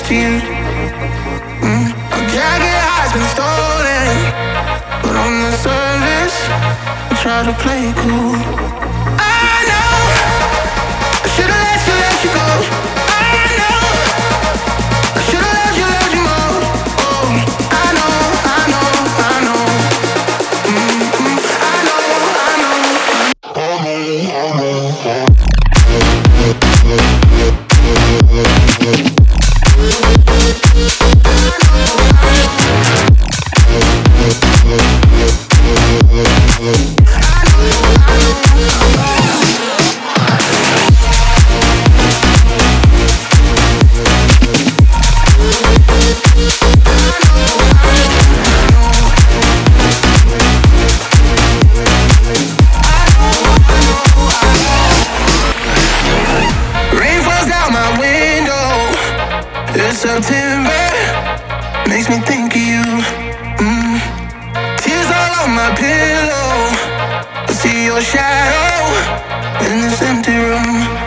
to you. My jacket has been stolen, but on the surface, I try to play it cool. I know I should've let you go. I know I should've loved you more. Oh, I know, I know, I know. I know, I know. Rain falls down my window. It's September, makes me think of you. Tears all on my pillow. I see your shadow in this empty room.